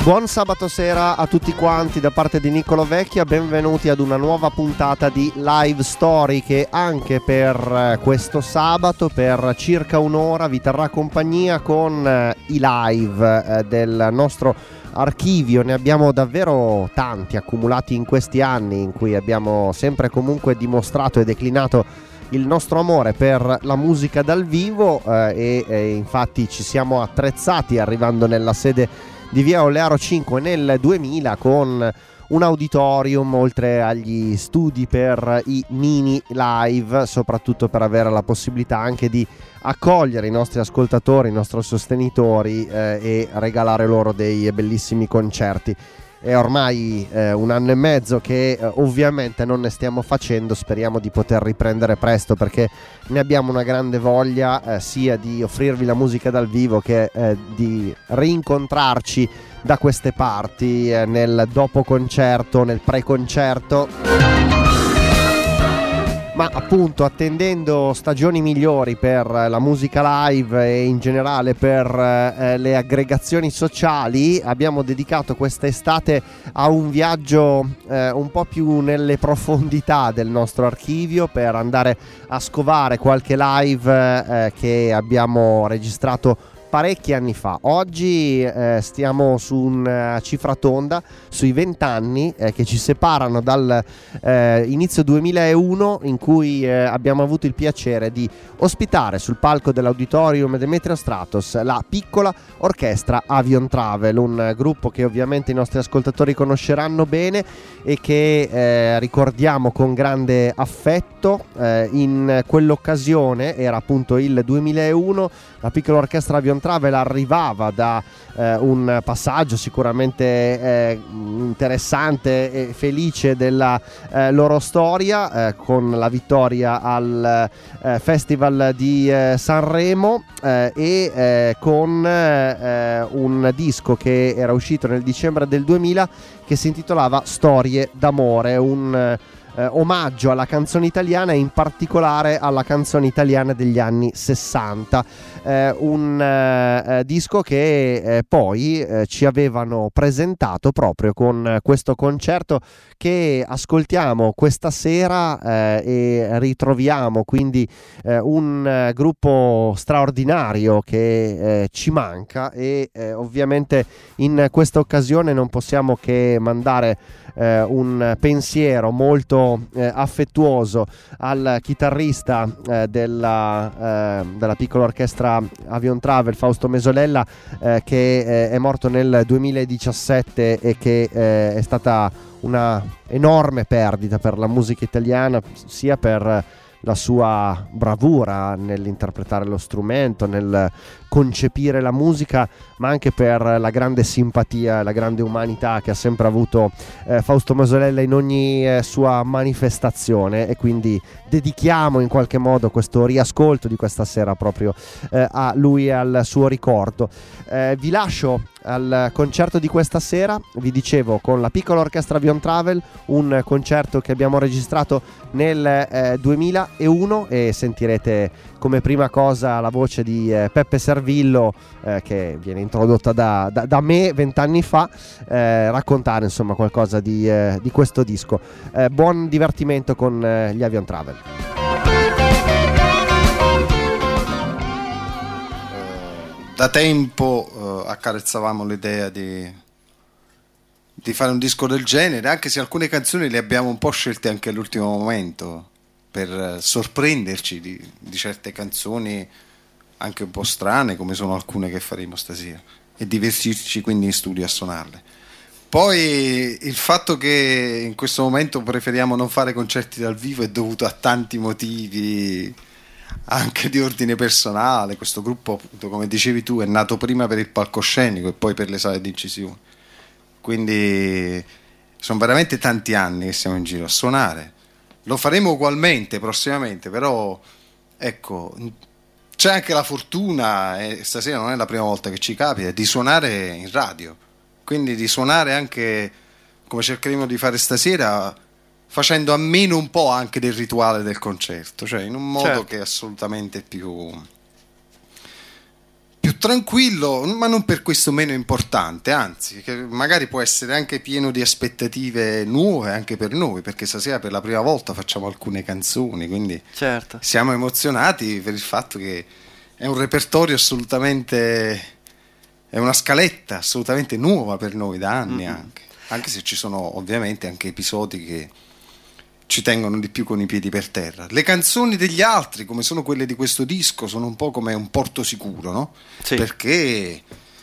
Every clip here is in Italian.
Buon sabato sera a tutti quanti da parte di Niccolo Vecchia, benvenuti ad una nuova puntata di Live Story che anche per questo sabato, per circa un'ora, vi terrà compagnia con i live del nostro archivio. Ne abbiamo davvero tanti accumulati in questi anni in cui abbiamo sempre comunque dimostrato e declinato il nostro amore per la musica dal vivo e infatti ci siamo attrezzati arrivando nella sede di via Olearo 5 nel 2000 con un auditorium, oltre agli studi per i mini live, soprattutto per avere la possibilità anche di accogliere i nostri ascoltatori, i nostri sostenitori e regalare loro dei bellissimi concerti. È ormai un anno e mezzo che ovviamente non ne stiamo facendo, speriamo di poter riprendere presto perché ne abbiamo una grande voglia sia di offrirvi la musica dal vivo che di rincontrarci da queste parti nel dopo concerto, nel pre-concerto. Ma appunto, attendendo stagioni migliori per la musica live e in generale per le aggregazioni sociali, abbiamo dedicato quest'estate a un viaggio un po' più nelle profondità del nostro archivio per andare a scovare qualche live che abbiamo registrato parecchi anni fa. Oggi stiamo su una cifra tonda, sui 20 anni che ci separano dal inizio 2001, in cui abbiamo avuto il piacere di ospitare sul palco dell'Auditorium Demetrio Stratos la piccola orchestra Avion Travel, un gruppo che ovviamente i nostri ascoltatori conosceranno bene e che ricordiamo con grande affetto. In quell'occasione, era appunto il 2001, la piccola orchestra Avion Travel arrivava da un passaggio sicuramente interessante e felice della loro storia, con la vittoria al Festival di Sanremo e con un disco che era uscito nel dicembre del 2000 che si intitolava Storie d'amore, un omaggio alla canzone italiana e in particolare alla canzone italiana degli anni 60, un disco che poi ci avevano presentato proprio con questo concerto che ascoltiamo questa sera e ritroviamo quindi un gruppo straordinario che ci manca e ovviamente in questa occasione non possiamo che mandare un pensiero molto affettuoso al chitarrista della piccola orchestra Avion Travel, Fausto Mesolella, che è morto nel 2017 e che è stata una enorme perdita per la musica italiana, sia per la sua bravura nell'interpretare lo strumento, nel concepire la musica, ma anche per la grande simpatia e la grande umanità che ha sempre avuto Fausto Mesolella in ogni sua manifestazione, e quindi dedichiamo in qualche modo questo riascolto di questa sera proprio a lui e al suo ricordo. Vi lascio al concerto di questa sera, vi dicevo, con la piccola orchestra Avion Travel, un concerto che abbiamo registrato nel 2001 e sentirete come prima cosa la voce di Peppe Servillo che viene introdotta da me 20 anni fa, raccontare insomma qualcosa di questo disco. Buon divertimento con gli Avion Travel. Da tempo accarezzavamo l'idea di fare un disco del genere, anche se alcune canzoni le abbiamo un po' scelte anche all'ultimo momento per sorprenderci di certe canzoni anche un po' strane, come sono alcune che faremo stasera, e divertirci quindi in studio a suonarle. Poi il fatto che in questo momento preferiamo non fare concerti dal vivo è dovuto a tanti motivi, anche di ordine personale. Questo gruppo, appunto, come dicevi tu, è nato prima per il palcoscenico e poi per le sale di incisione, quindi sono veramente tanti anni che siamo in giro a suonare. Lo faremo ugualmente prossimamente, però ecco, c'è anche la fortuna, e stasera non è la prima volta che ci capita, di suonare in radio, quindi di suonare anche come cercheremo di fare stasera, facendo a meno un po' anche del rituale del concerto, cioè in un modo che è assolutamente più più tranquillo, ma non per questo meno importante, anzi, che magari può essere anche pieno di aspettative nuove anche per noi, perché stasera per la prima volta facciamo alcune canzoni, quindi certo. Siamo emozionati per il fatto che è un repertorio assolutamente, è una scaletta assolutamente nuova per noi da anni, anche se ci sono ovviamente anche episodi che ci tengono di più con i piedi per terra. Le canzoni degli altri, come sono quelle di questo disco, sono un po' come un porto sicuro, no? Sì. Perché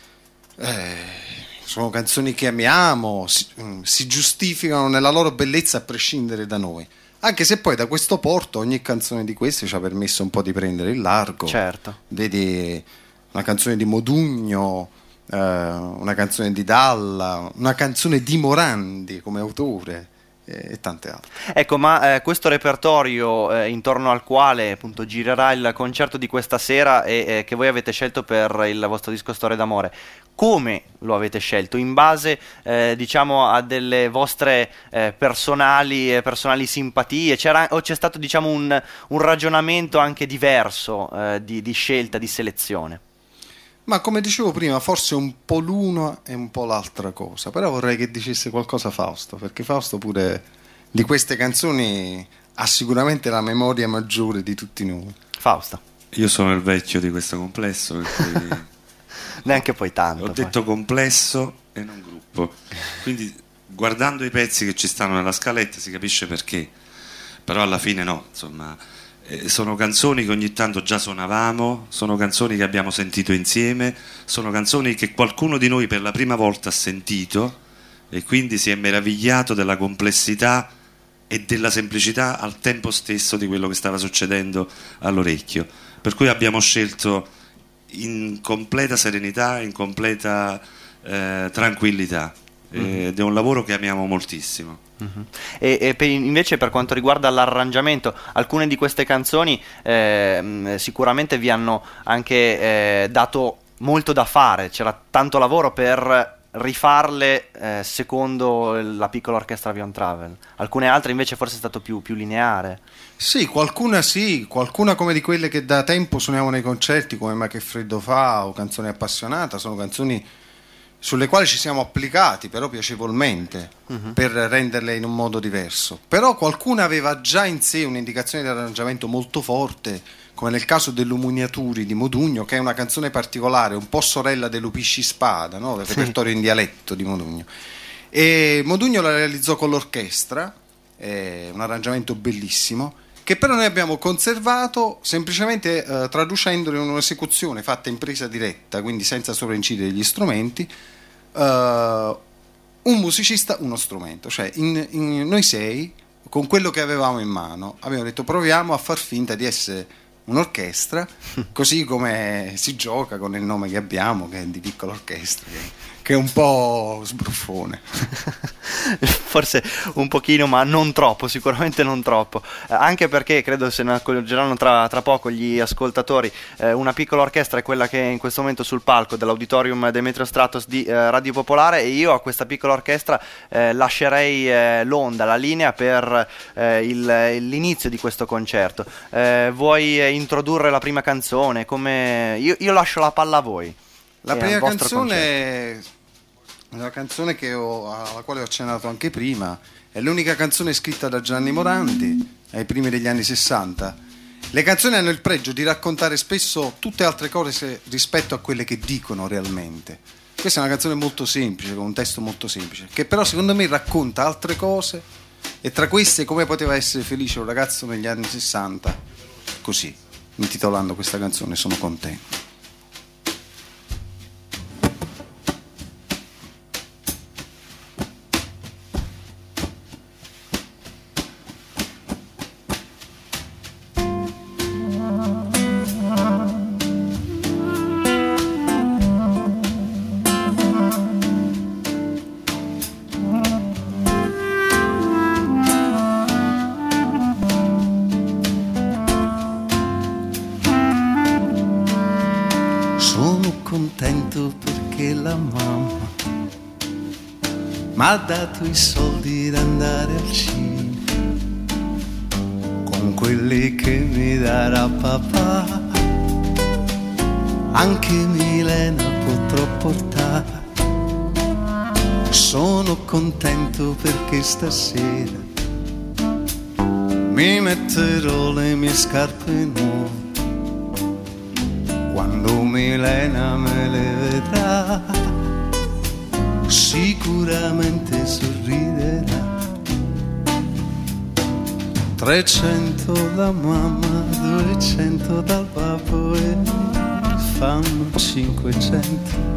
sono canzoni che amiamo, si giustificano nella loro bellezza a prescindere da noi. Anche se poi da questo porto ogni canzone di queste ci ha permesso un po' di prendere il largo. Certo. Vedi una canzone di Modugno, una canzone di Dalla, una canzone di Morandi come autore, e tante altre. Ecco, ma questo repertorio intorno al quale appunto girerà il concerto di questa sera e che voi avete scelto per il vostro disco Storie d'amore, come lo avete scelto? In base diciamo a delle vostre personali simpatie? O c'è stato diciamo un ragionamento anche diverso di scelta, di selezione? Ma come dicevo prima, forse un po' l'uno e un po' l'altra cosa, però vorrei che dicesse qualcosa Fausto, perché Fausto pure di queste canzoni ha sicuramente la memoria maggiore di tutti noi. Fausto. Io sono il vecchio di questo complesso, per cui neanche poi tanto. Ho detto complesso e non gruppo, quindi guardando i pezzi che ci stanno nella scaletta si capisce perché, però alla fine no, insomma. Sono canzoni che ogni tanto già suonavamo, sono canzoni che abbiamo sentito insieme, sono canzoni che qualcuno di noi per la prima volta ha sentito e quindi si è meravigliato della complessità e della semplicità al tempo stesso di quello che stava succedendo all'orecchio. Per cui abbiamo scelto in completa serenità, in completa tranquillità, ed è un lavoro che amiamo moltissimo. E invece per quanto riguarda l'arrangiamento, alcune di queste canzoni sicuramente vi hanno anche dato molto da fare, c'era tanto lavoro per rifarle secondo la piccola orchestra Avion Travel. Alcune altre invece forse è stato più lineare. Sì, qualcuna come di quelle che da tempo suoniamo nei concerti, come Ma che freddo fa o Canzone appassionata, sono canzoni sulle quali ci siamo applicati però piacevolmente per renderle in un modo diverso. Però qualcuna aveva già in sé un'indicazione di arrangiamento molto forte, come nel caso dell'Umugnatura di Modugno, che è una canzone particolare, un po' sorella dell'Upisci Spada, no? Del repertorio in dialetto di Modugno. E Modugno la realizzò con l'orchestra, un arrangiamento bellissimo, che però noi abbiamo conservato semplicemente traducendolo in un'esecuzione fatta in presa diretta, quindi senza sovraincidere gli strumenti, un musicista, uno strumento, cioè noi sei, con quello che avevamo in mano, abbiamo detto proviamo a far finta di essere un'orchestra, così come si gioca con il nome che abbiamo, che è di piccola orchestra, che è un po' sbruffone. Forse un pochino, ma non troppo, sicuramente non troppo, anche perché credo se ne accorgeranno tra poco gli ascoltatori, una piccola orchestra è quella che è in questo momento sul palco dell'Auditorium Demetrio Stratos di Radio Popolare, e io a questa piccola orchestra lascerei l'onda, la linea per l'inizio di questo concerto. Vuoi introdurre la prima canzone? Io lascio la palla a voi. La prima canzone è una canzone alla quale ho accennato anche prima, è l'unica canzone scritta da Gianni Morandi ai primi degli anni 60. Le canzoni hanno il pregio di raccontare spesso tutte altre cose rispetto a quelle che dicono realmente. Questa è una canzone molto semplice, con un testo molto semplice, che però secondo me racconta altre cose, e tra queste come poteva essere felice un ragazzo negli anni 60, così, intitolando questa canzone Sono contento. Perché la mamma mi ha dato i soldi da andare al cinema, con quelli che mi darà papà anche Milena potrò portare. Sono contento perché stasera mi metterò le mie scarpe nuove. Quando Milena me le vedrà, sicuramente sorriderà. 300 da mamma, 200 dal babbo e fanno 500.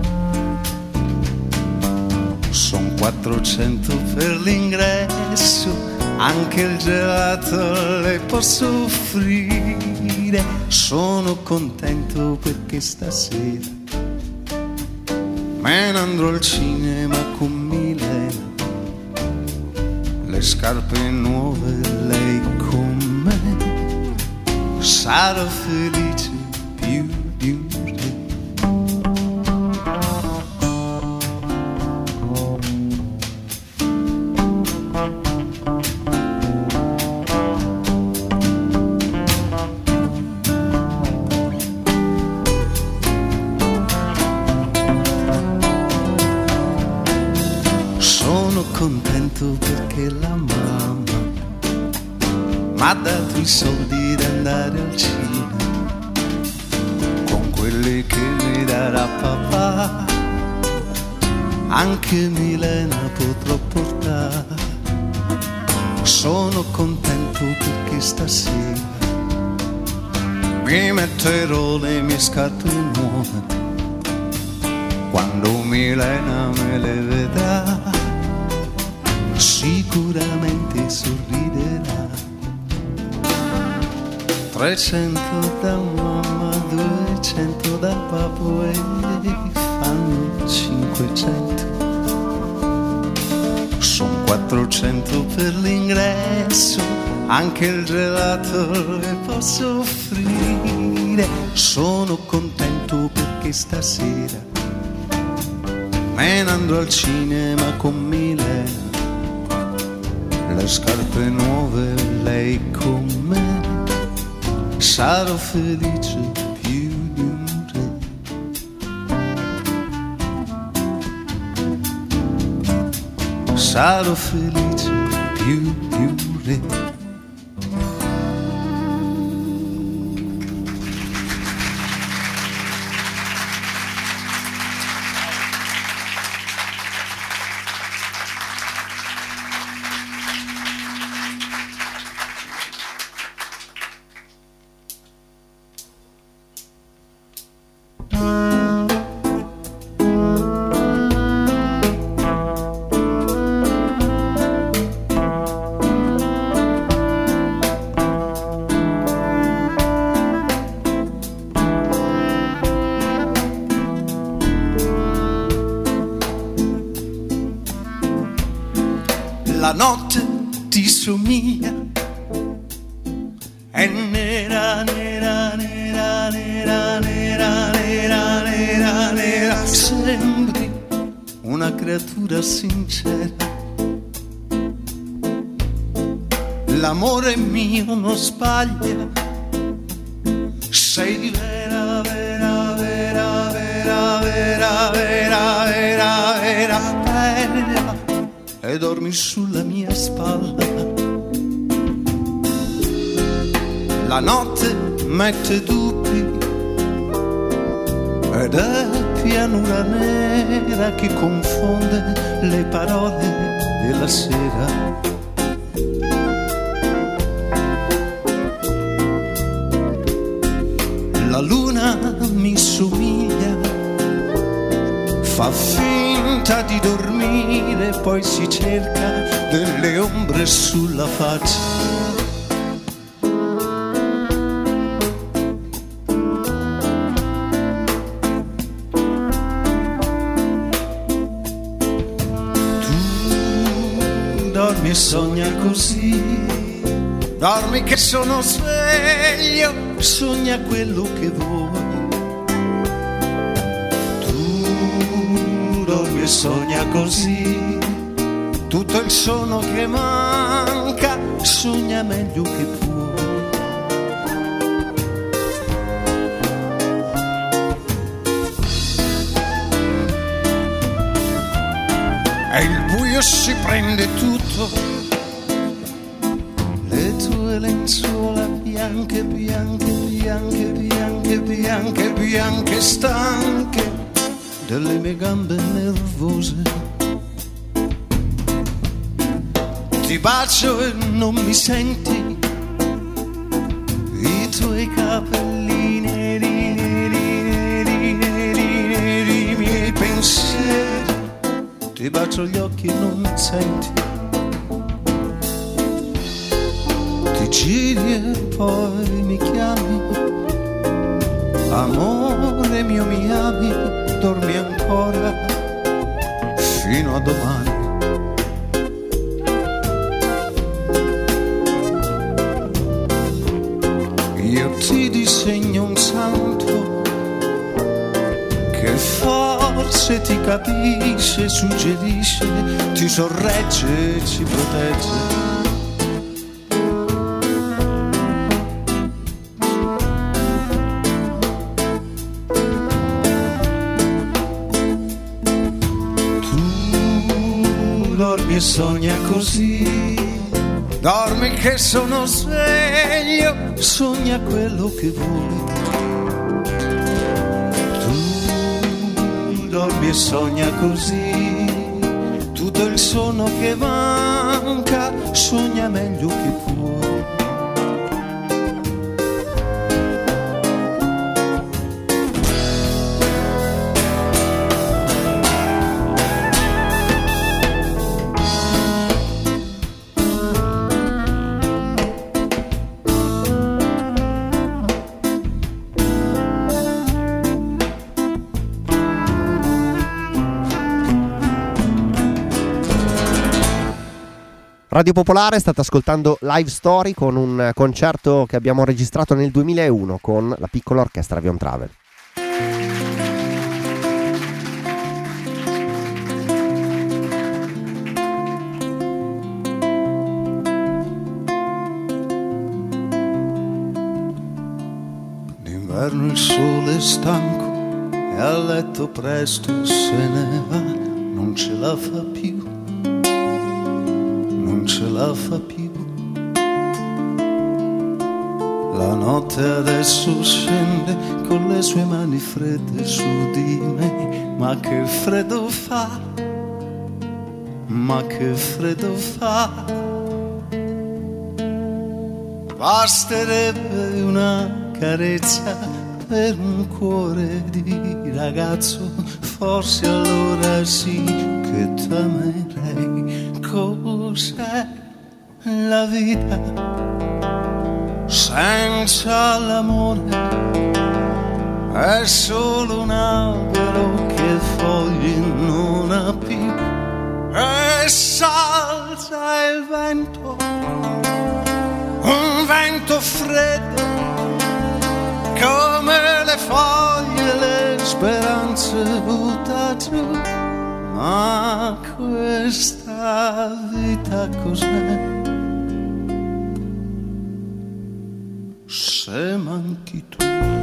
Son 400 per l'ingresso, anche il gelato le posso offrire. Sono contento perché stasera me ne andrò al cinema con Milena. Le scarpe nuove, lei con me, sarò felice più di un re. Contento perché la mamma m'ha dato i soldi da andare al cinema, con quelli che mi darà papà anche Milena potrò portare. Sono contento perché stasera mi metterò le mie scarpe nuove. Quando Milena me le vedrà, sicuramente sorriderà. 300 da mamma, 200 da papà e fanno 500. Son 400 per l'ingresso, anche il gelato le posso offrire. Sono contento perché stasera me ne andrò al cinema con Milena. Le scarpe nuove, lei con me, sarò felice più di un re. Sarò felice più di un re. La notte ti somiglia, è nera, nera, nera, nera, nera, nera, nera, nera. Sembri una creatura sincera. L'amore mio non sbaglia, sei vera, vera, vera, vera, vera, vera, vera, vera, vera. E dormi sulla mia spalla. La notte mette dubbi ed è pianura nera che confonde le parole della sera. La luna mi somiglia, fa finta di dormire, poi si cerca delle ombre sulla faccia. Tu dormi e sogna così, dormi che sono sveglio, sogna quello che vuoi. Dormi e sogna così, tutto il sonno che manca, sogna meglio che puoi. e il buio si prende tutto. Le tue lenzuola bianche, bianche, bianche, bianche, bianche, bianche, stanche delle mie gambe nervose. Ti bacio e non mi senti, i tuoi capelli neri, neri, neri, neri, neri, i miei pensieri. Ti bacio gli occhi e non mi senti, ti giri e poi mi chiami, amore mio mi ami, dormi ancora fino a domani. Io ti disegno un santo che forse ti capisce, suggerisce, ti sorregge e ci protegge. Tu dormi e sogna così, dormi che sono sveglio, sogna quello che vuoi. Tu dormi e sogna così, tutto il sonno che manca, sogna meglio che puoi. Radio Popolare, state ascoltando Live Story con un concerto che abbiamo registrato nel 2001 con la piccola orchestra Avion Travel. D'inverno il sole è stanco e a letto presto se ne va, non ce la fa più, non ce la fa più. La notte adesso scende con le sue mani fredde su di me, ma che freddo fa, ma che freddo fa. Basterebbe una carezza per un cuore di ragazzo, forse allora sì che t'amerei. Cos'è la vita senza l'amore? È solo un albero che foglie non ha più, e salza il vento, un vento freddo, come le foglie, le speranze butta giù. Ma questa vita cos'è? Se manchi tu.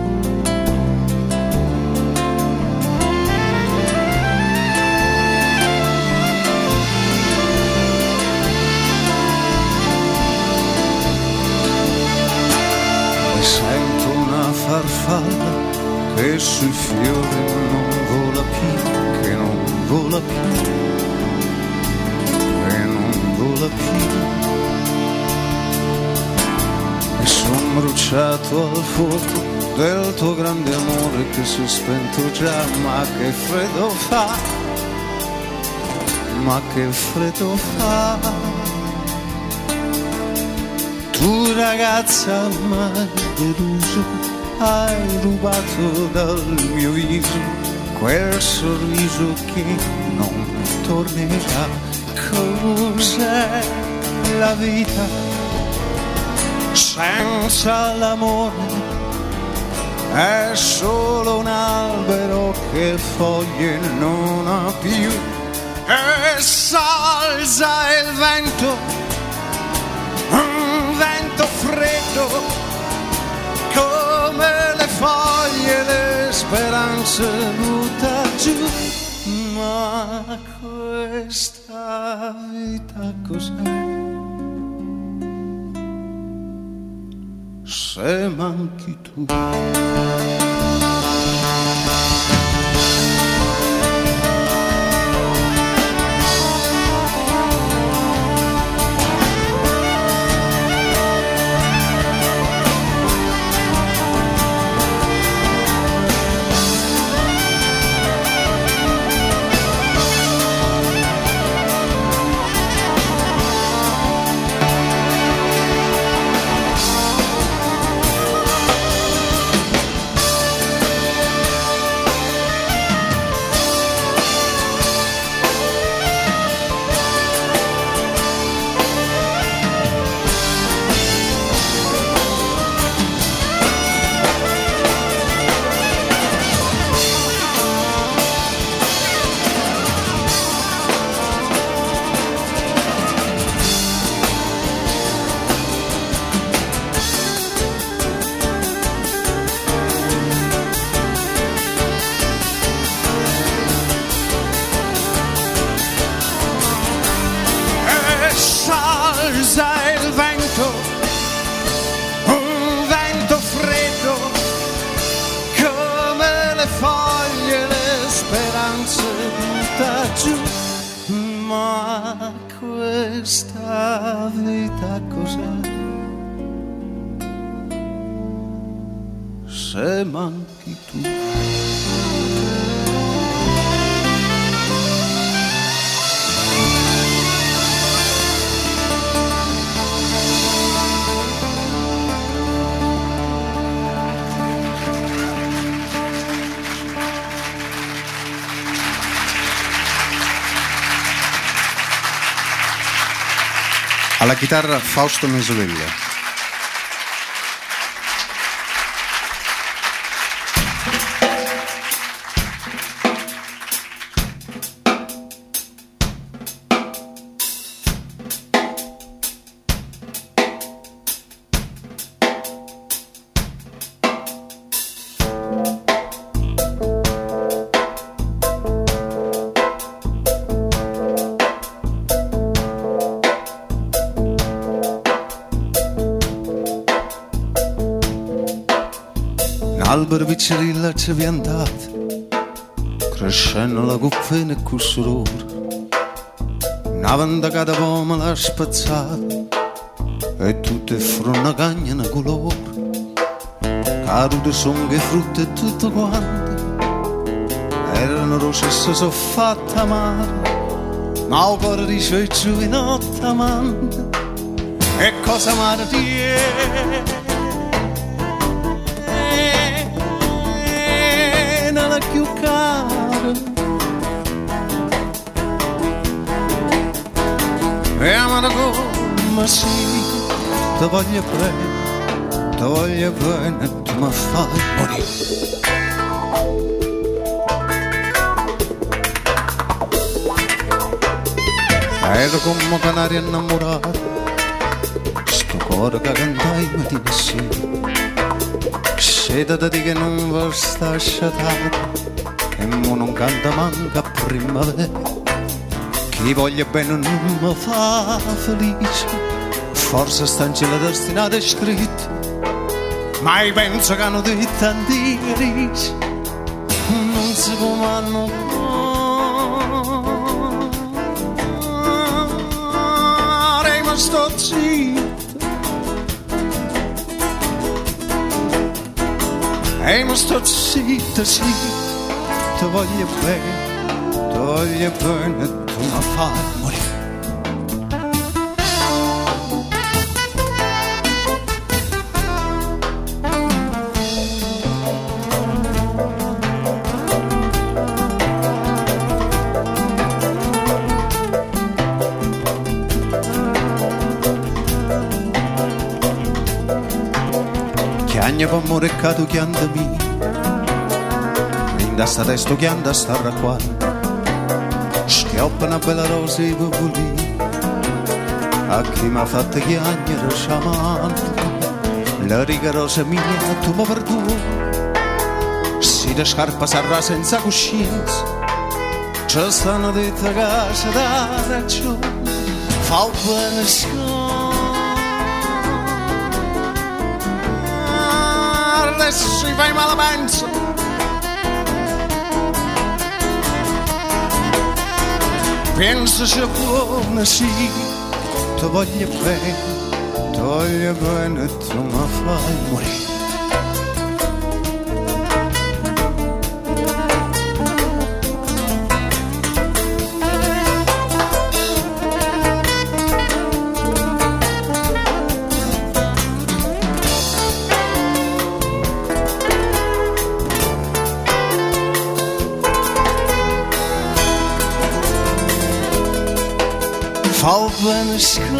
E sento una farfalla che sui fiori non vola più, che non vola più, che non vola più. E son bruciato al fuoco del tuo grande amore che si è spento già, ma che freddo fa, ma che freddo fa. Tu ragazza m'hai deluso, hai rubato dal mio viso quel sorriso che non tornerà. Cos'è la vita senza l'amore? È solo un albero che foglie non ha più, e salza il vento, un vento freddo, come le foglie, le speranze butta giù. Ma questa vita cos'è? Se manchi tu. Ma questa vita cos'è? Se manchi tu. Alla chitarra Fausto Mesolella. Albero piccirilla ci piantate, crescendo la cuffina e cussurore, una vendacata poma l'ha spazzata e tutte fronna cagna una colore, cadute songhe frutte e tutto quanto, erano rosse e si sono fatte amare, ma il cuore dice e giù in notte amante, e cosa amare ti è? La più cara e amare come sì, ti voglio bene e tu mi fai morire. Ero come canario innamorato, sto cuore che cantai mattina e sera, sedati che non va sta asciutata e mo non canta manca a primavera, chi voglia bene non mi fa felice, forse sta in cielo destinata e scritto, ma io penso che hanno detto tanti grigi, non si può manno ma sto zitto. Ehi, ma sto zitto, sì, ti voglio bene e tu mi fai morire. Chiagna per amore e cado chianda mia, da sta testo chianda starra qua, schioppa una bella rosa e volì, a chi mi ha fatto chiagnere sciamante, la riga rosa mia tu mi perdono, si da scarpa sarà senza coscienza, ci stanno dette case da ragione, fa bene adesso fai male penso, pensaci buona sì, ti voglio bene e tu mi fai morire. Fa bene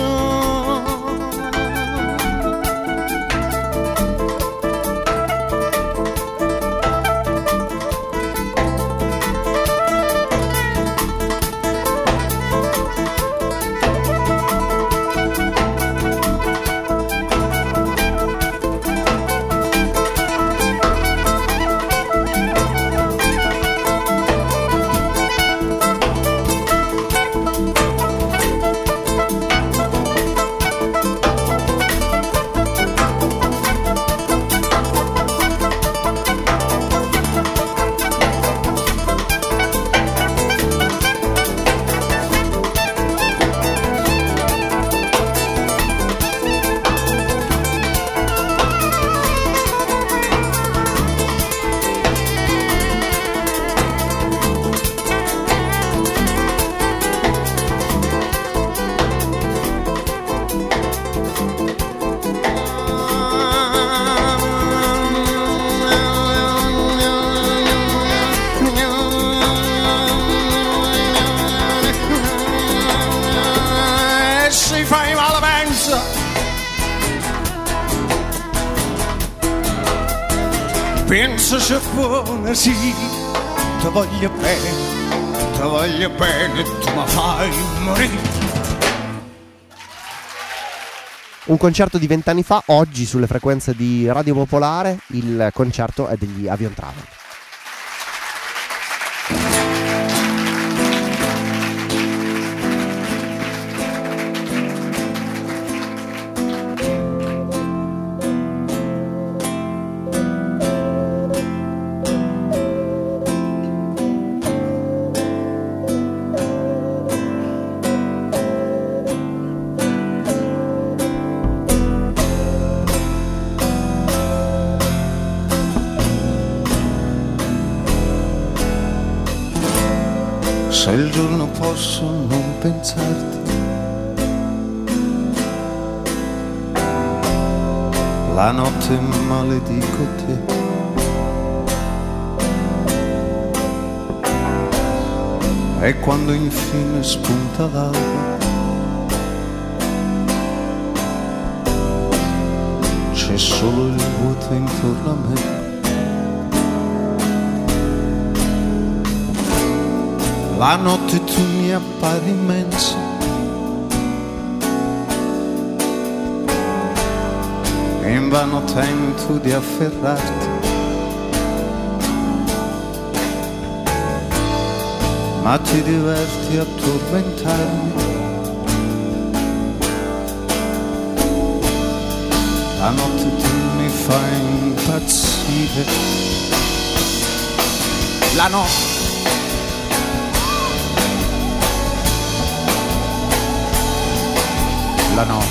pensaci buona sì, ti voglio bene e tu mi fai morire. Un concerto di 20 anni fa, oggi sulle frequenze di Radio Popolare, il concerto è degli Avion Travel. Se il giorno posso non pensarti, la notte maledico te. E quando infine spunta l'alba, c'è solo il vuoto intorno a me. La notte tu mi appari immensa e invano tento di afferrarti, ma ti diverti a tormentarmi. La notte tu mi fai impazzire. La notte la notte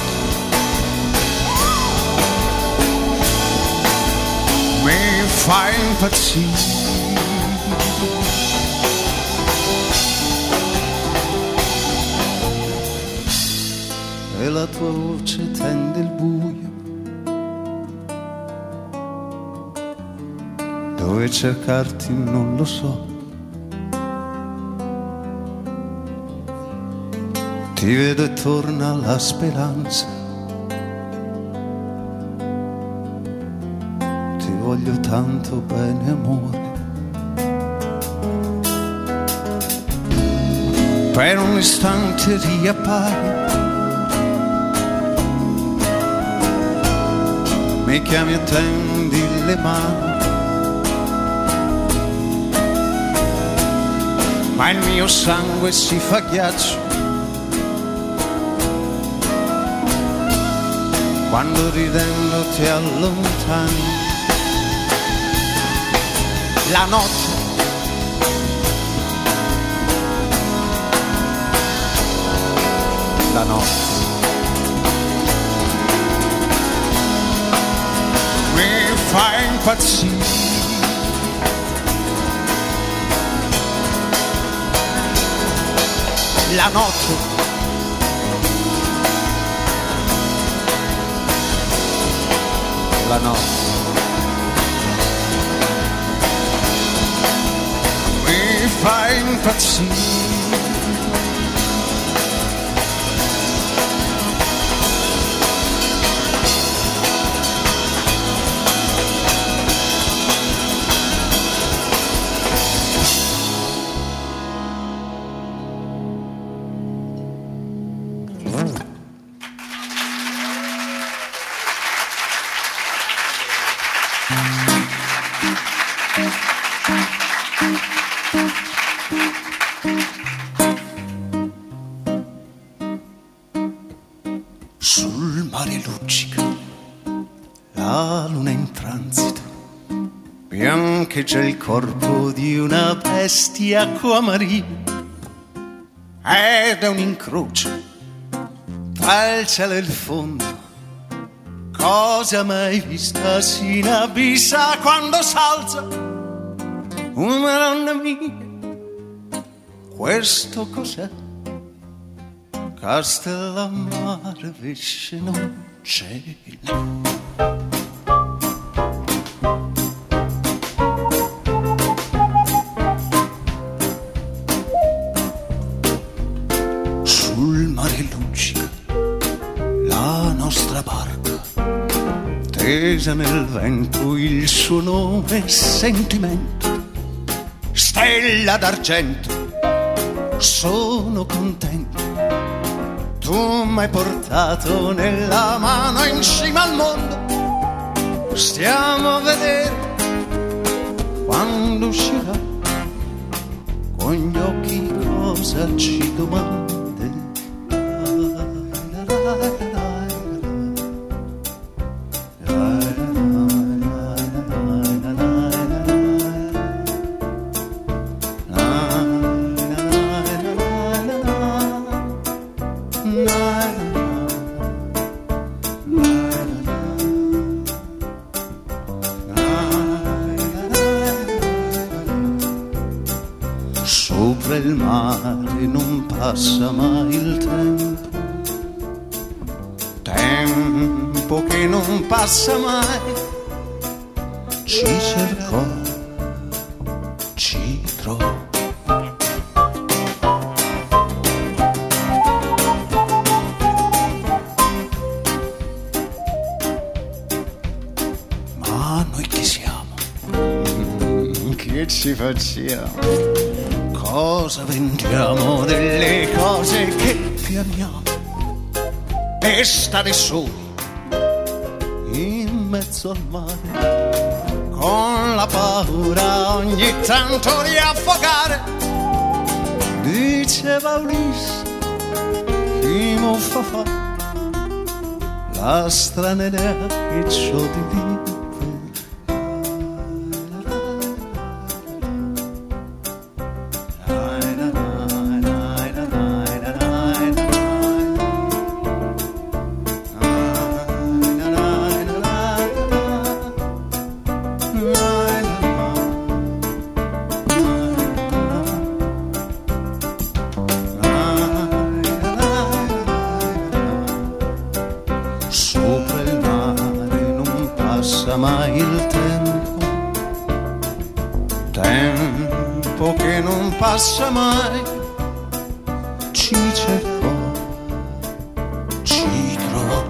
mi fa impazzire. E la tua voce tende il buio, dove cercarti non lo so. Ti vedo e torna la speranza, ti voglio tanto bene amore. Per un istante riappari, mi chiami e tendi le mani, ma il mio sangue si fa ghiaccio quando ridendo ti allontani. La notte mi fa impazzire, la notte mi fa impazzire. Sul mare luccica la luna in transito, biancheggia il corpo di una bestia acquamarina ed è un incrocio tra il cielo e il fondo. Cosa mai vista si inabissa quando s'alza una donna mia? Questo cos'è? Castellammare vesce non c'è. Sul mare luccica la nostra barca, tesa nel vento il suo nome e sentimento. Stella d'argento, sono contento. Tu m'hai portato nella mano in cima al mondo. Stiamo a vedere quando uscirà con gli occhi cosa ci domandi. Sopra il mare non passa mai il tempo, tempo che non passa mai. Ci cercò, ci trovò. Ma noi chi siamo? Che ci facciamo? Cosa vendiamo delle cose che pianiamo e stare soli in mezzo al mare con la paura ogni tanto di affogare. Diceva Ulisse, chi mo fa fa la strana idea che c'ho di vivere. Sopra il mare non passa mai il tempo, tempo che non passa mai. Ci cercò, ci trovò.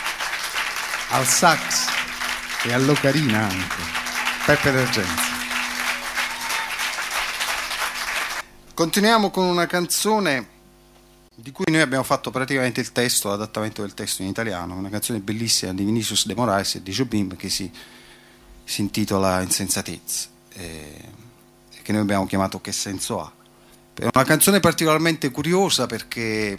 Al sax e all'ocarina anche Peppe D'Argenzi. Continuiamo con una canzone di cui noi abbiamo fatto praticamente il testo, l'adattamento del testo in italiano, una canzone bellissima di Vinicius de Moraes e di Jobim che si intitola Insensatezza, che noi abbiamo chiamato Che senso ha. È una canzone particolarmente curiosa perché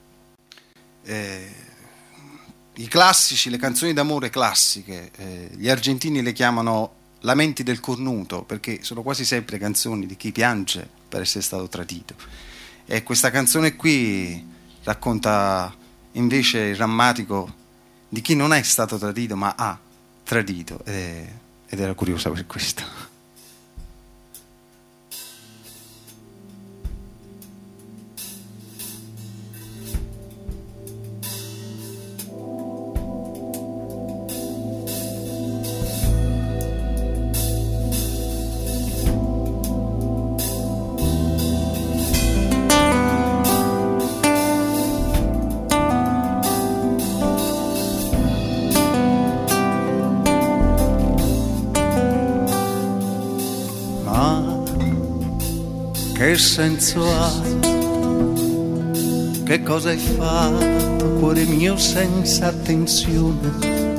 i classici, le canzoni d'amore classiche, gli argentini le chiamano lamenti del cornuto, perché sono quasi sempre canzoni di chi piange per essere stato tradito. E questa canzone qui racconta invece il rammarico di chi non è stato tradito ma ha tradito, ed era curiosa per questo. Che senso ha? Che cosa hai fatto, cuore mio, senza attenzione?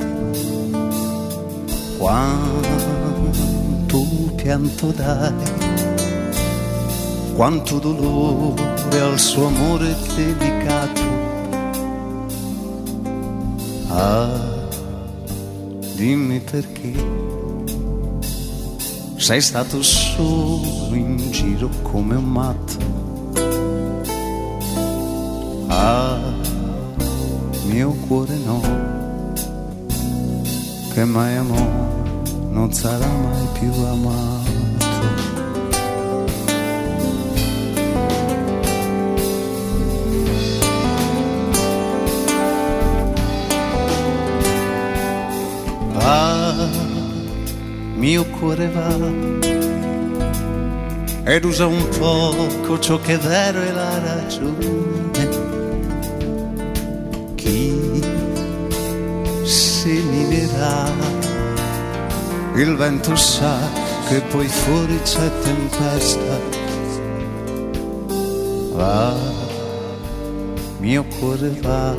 Quanto pianto dai, quanto dolore al suo amore dedicato. Ah, dimmi perché sei stato solo in giro come un matto. Ah, mio cuore no, che mai amò, non sarà mai più amato. Ah, mio cuore va ed usa un poco ciò che è vero e la ragione. Chi seminirà, il vento sa che poi fuori c'è tempesta. Va, mio cuore va,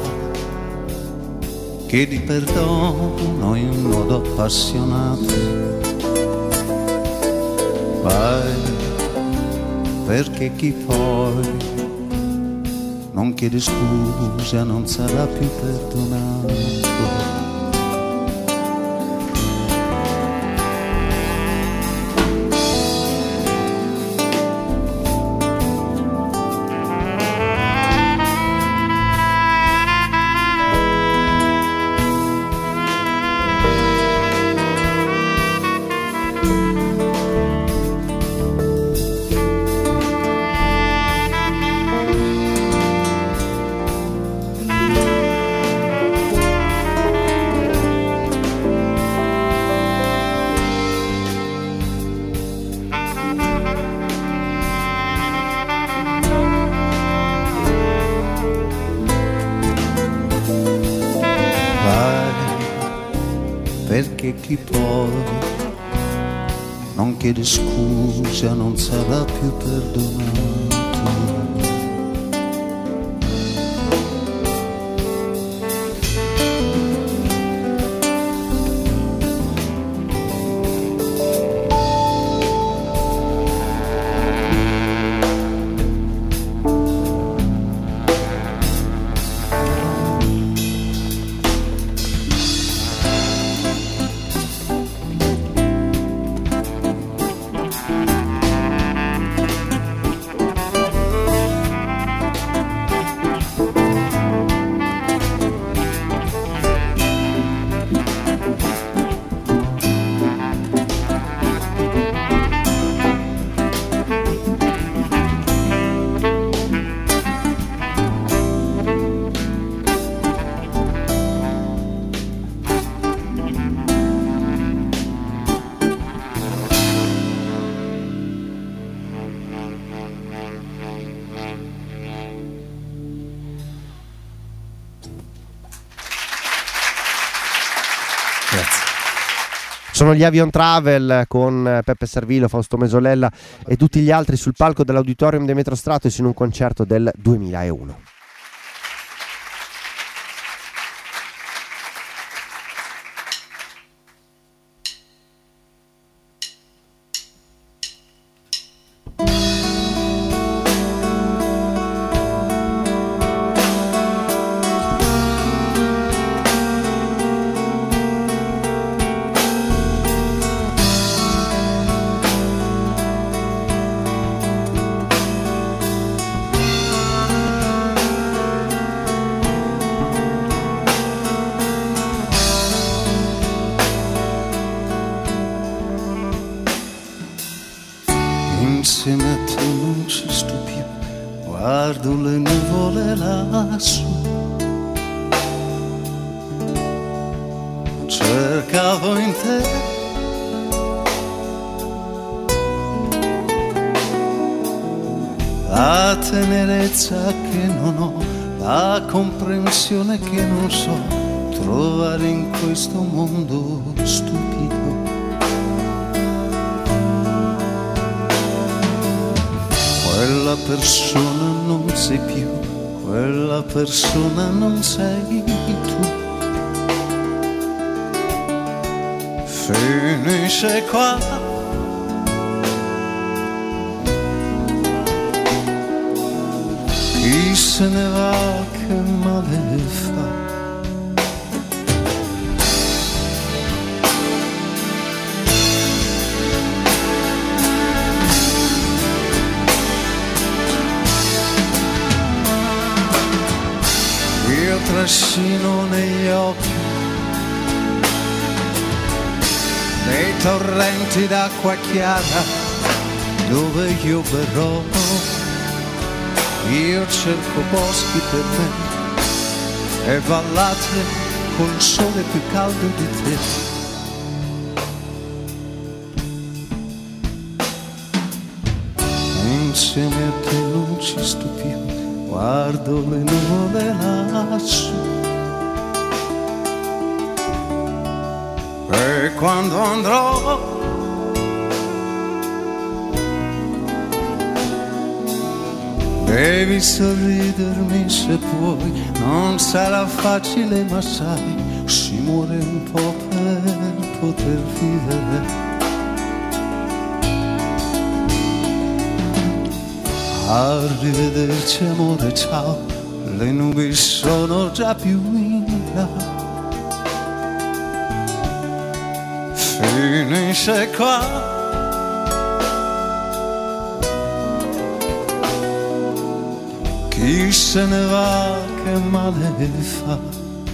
chiedi perdono in modo appassionato. Vai, perché chi poi non chiede scusa non sarà più perdonato. Perché chi poi non chiede scusa non sarà più perdonato. Sono gli Avion Travel con Peppe Servillo, Fausto Mesolella e tutti gli altri sul palco dell'Auditorium Demetrio Stratos in un concerto del 2001. Insieme a te non ci sto più, guardo le nuvole lassù, cercavo in te la tenerezza che non ho, la comprensione che non so trovare in questo mondo stupido. Quella persona non sei più, quella persona non sei tu. Finisce qua. Chi se ne va che male fa. Io trascino negli occhi dei torrenti d'acqua chiara dove io verrò. Io cerco boschi per me e vallate col sole più caldo di te. Insieme a te non ci sto più, guardo le nuvole lassù. E quando andrò devi sorridermi se puoi, non sarà facile ma sai, si muore un po' per poter vivere. Arrivederci amore, ciao, le nubi sono già più in là. Finisce qua. Chi se ne va che male fa.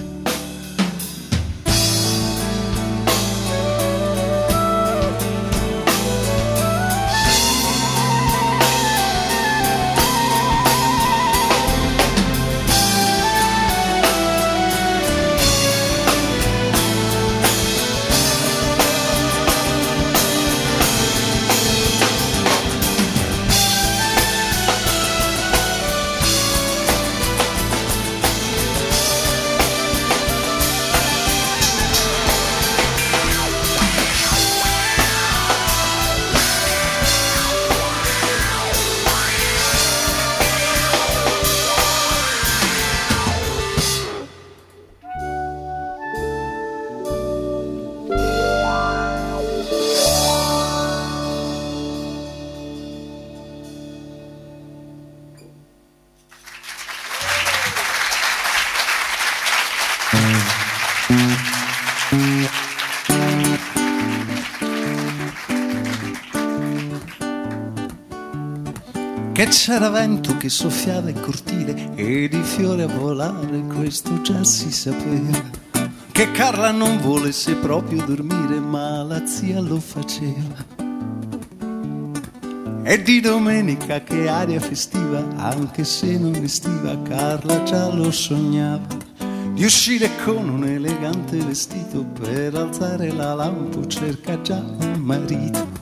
Che c'era vento che soffiava in cortile e di fiori a volare, questo già si sapeva. Che Carla non volesse proprio dormire, ma la zia lo faceva. E di domenica che aria festiva, anche se non vestiva, Carla già lo sognava. Di uscire con un elegante vestito, per alzare la lampo cerca già un marito.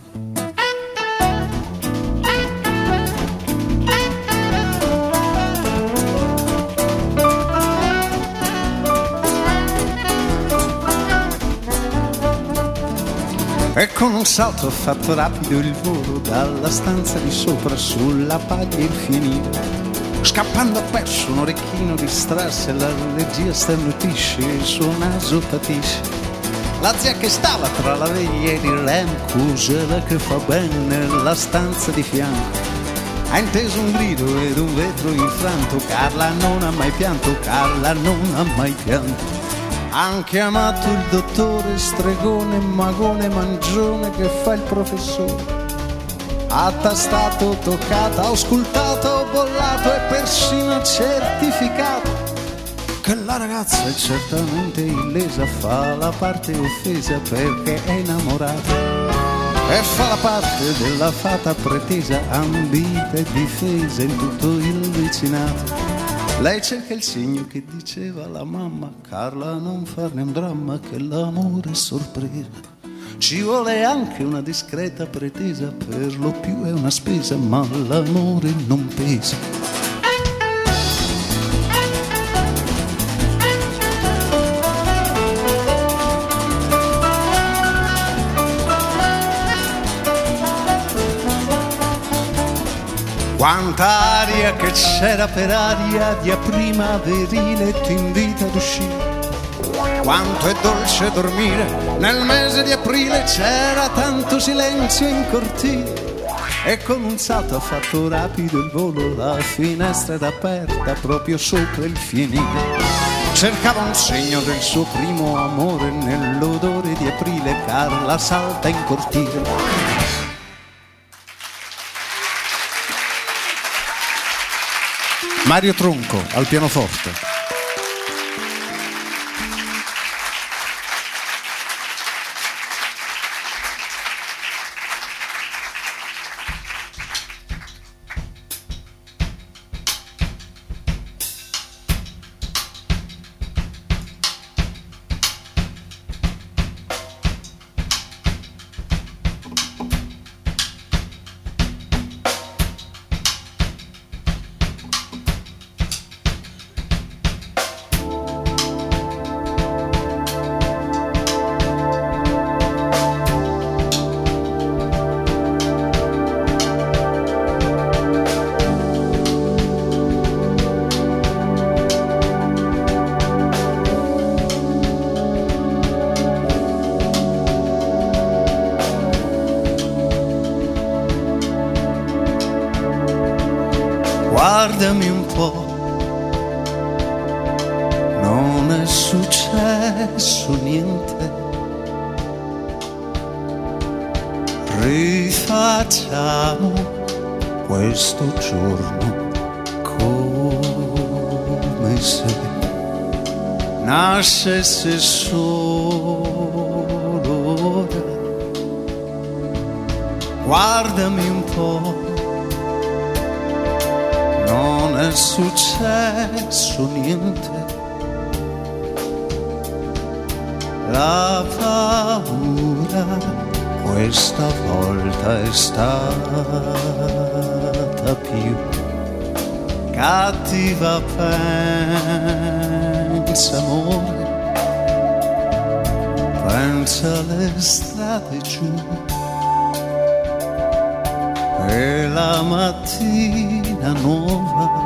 con un salto ha fatto rapido il volo dalla stanza di sopra sulla paglia infinita. Scappando ha perso un orecchino di strass e l'allergia starnutisce, il suo naso patisce. La zia che stava tra la veglia ed il lampo, cos'era che fa bene nella stanza di fianco? Ha inteso un grido ed un vetro infranto, Carla non ha mai pianto, Carla non ha mai pianto. Ha anche amato il dottore stregone, magone, mangione che fa il professore. Ha tastato, toccato, auscultato, bollato e persino certificato che la ragazza è certamente illesa, fa la parte offesa perché è innamorata e fa la parte della fata pretesa, ambita e difesa in tutto il vicinato. Lei cerca il segno che diceva la mamma, Carla non farne un dramma che l'amore è sorpresa. Ci vuole anche una discreta pretesa, per lo più è una spesa, ma l'amore non pesa. Quanta aria che c'era per aria, dia primaverile ti invita ad uscire. Quanto è dolce dormire, nel mese di aprile c'era tanto silenzio in cortile. E con un salto ha fatto rapido il volo, la finestra era aperta proprio sopra il fienile. Cercava un segno del suo primo amore, nell'odore di aprile Carla salta in cortile. Mario Tronco al pianoforte. Guardami un po', non è successo niente. Rifacciamo questo giorno come se nascesse solo ora. Guardami un po', non è successo niente. La paura questa volta è stata più cattiva. Pensa amore, pensa alle strade giù e la mattina nuova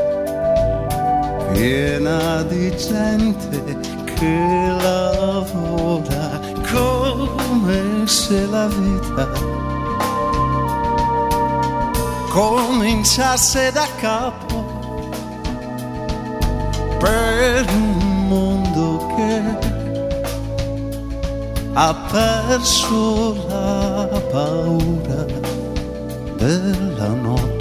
piena di gente che lavora, come se la vita cominciasse da capo, per un mondo che ha perso la paura della notte.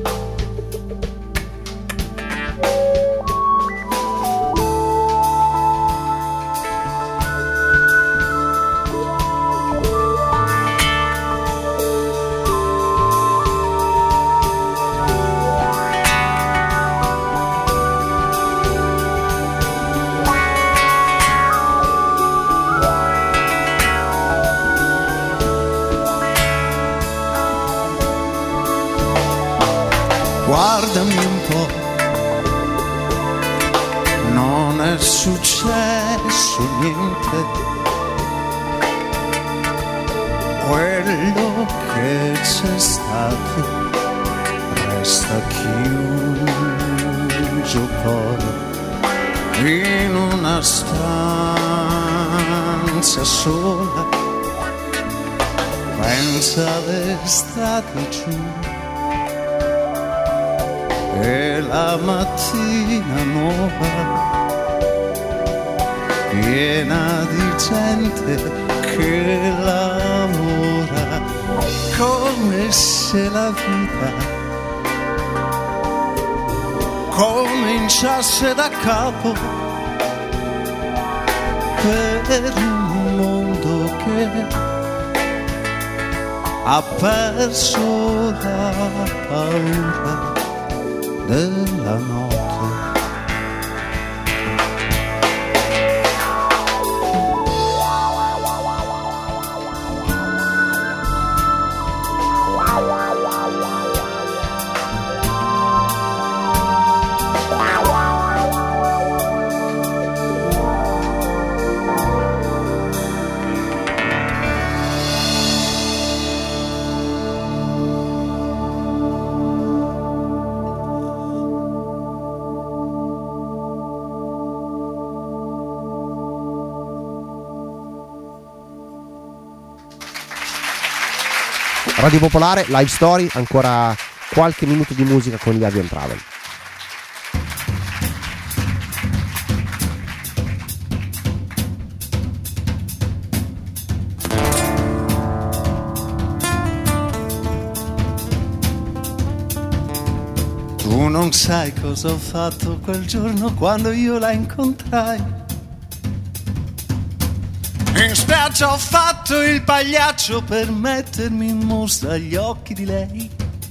Guardami un po', non è successo niente. quello che c'è stato resta chiuso poi in una stanza sola. Pensa all'estate giù e la mattina nuova piena di gente che lavora, come se la vita cominciasse da capo per un mondo che ha perso la paura della notte. Radio Popolare, Live Story, ancora qualche minuto di musica con gli Avion Travel. Tu non sai cosa ho fatto quel giorno quando io la incontrai. In spiaggia ho fatto il pagliaccio per mettermi in mostra agli occhi di lei,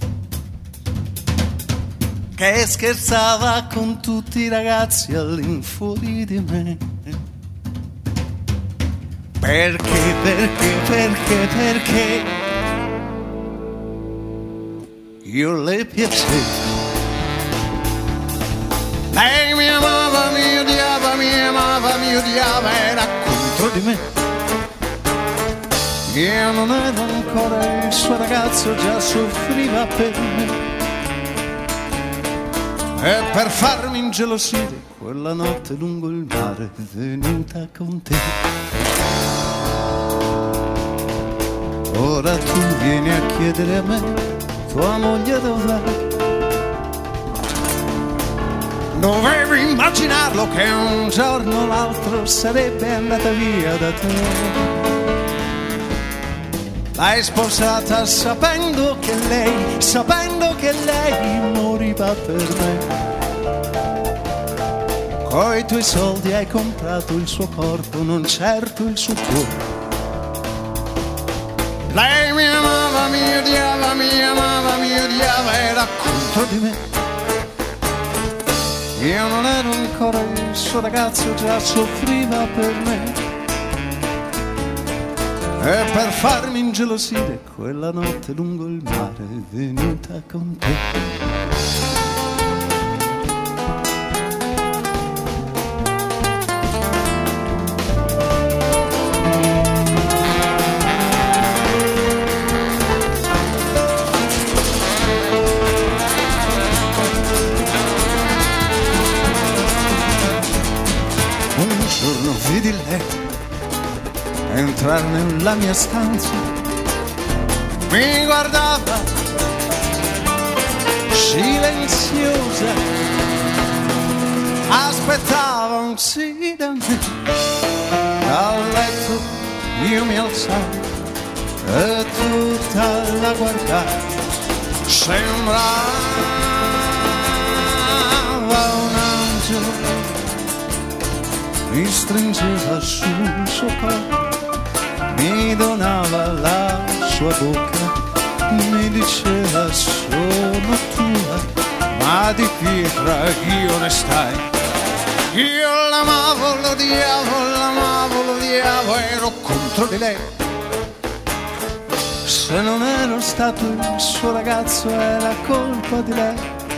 che scherzava con tutti i ragazzi all'infuori di me. Perché io le piacevo. Lei mi amava, mi odiava, era contro di me. Io non ero ancora il suo ragazzo, già soffriva per me. E per farmi ingelosire, quella notte lungo il mare è venuta con te. Ora tu vieni a chiedere a me, tua moglie dov'è? Dovevi immaginarlo che un giorno o l'altro sarebbe andata via da te. L'hai sposata sapendo che lei moriva per me. Coi tuoi soldi hai comprato il suo corpo, non certo il suo cuore. Lei mi amava, mi odiava, era contro di me. Io non ero ancora il suo ragazzo, già soffriva per me. E per farmi ingelosire, quella notte lungo il mare è venuta con te. Un giorno vidi lei entrare nella mia stanza, mi guardava silenziosa, aspettava un sì da me. Dal letto io mi alzavo e tutta la guardavo, sembrava un angelo, mi stringeva sul suo corpo, mi donava la sua bocca, mi diceva sono tua, ma di pietra io ne stai. Io l'amavo, l'odiavo, ero contro di lei. Se non ero stato il suo ragazzo era colpa di lei.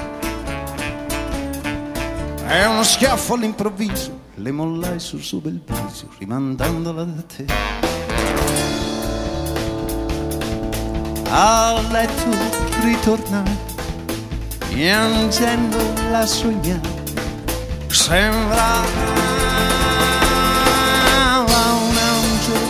È uno schiaffo all'improvviso, le mollai sul suo bel viso, rimandandola da te. al letto ritornai, piangendo la sognai, sembrava un angelo,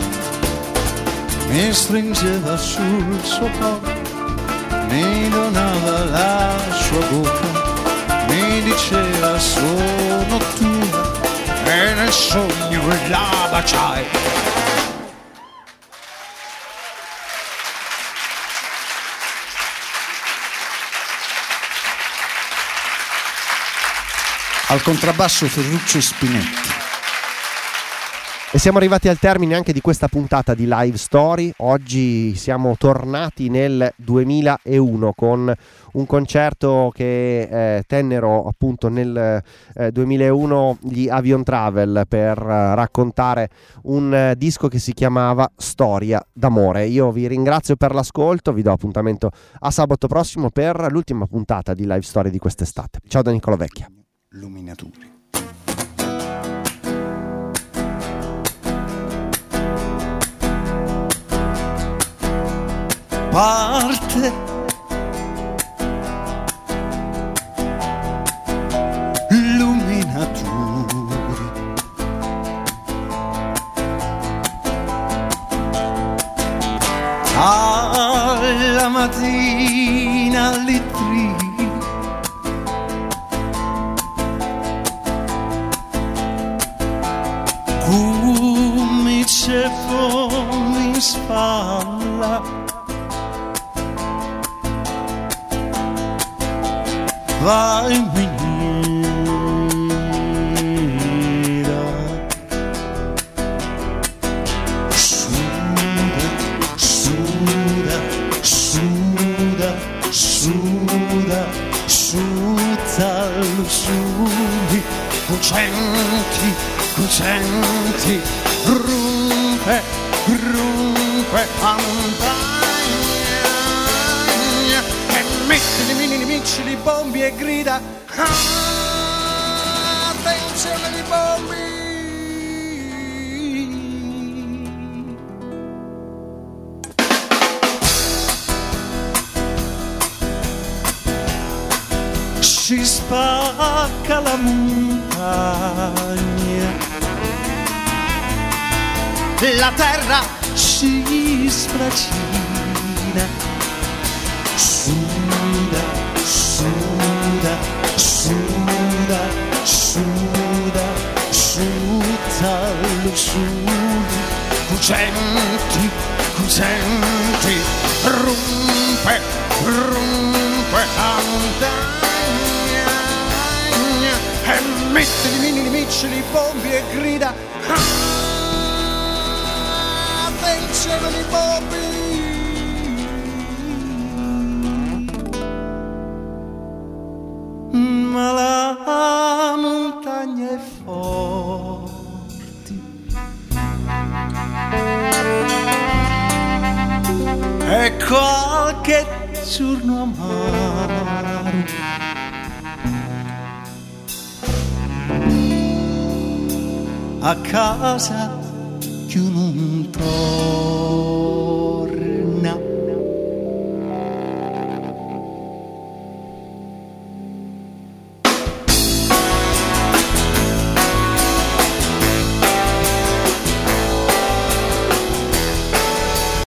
mi stringeva sul suo corpo, mi donava la sua bocca, mi diceva sono tua, e nel sogno la baciai. Al contrabbasso Ferruccio Spinetti. E siamo arrivati al termine anche di questa puntata di Live Story. Oggi siamo tornati nel 2001 con un concerto che tennero appunto nel 2001 gli Avion Travel per raccontare un disco che si chiamava Storia d'amore. Io vi ringrazio per l'ascolto, vi do appuntamento a sabato prossimo per l'ultima puntata di Live Story di quest'estate. Ciao da Nicola Vecchia. Luminaturi. Parte luminaturi, alla mattina litri, cumice fomi in spalla, vai miniera, suda, suda, suda, suda, suda lusuri, cucenti, cucenti, rumpe, rumpe, campagna, e metti mini micili bombi e grida, attenzione di bombi. Si spacca la montagna, la terra si sfracina, suda, suda, suda, suda, suda lusuri, cucenti, cucenti, rumpe, rumpe, andagna, e metti di mini micili bombi e grida, attenzione di bombi. Ma la montagna è forte e qualche giorno amaro a casa che non trovo.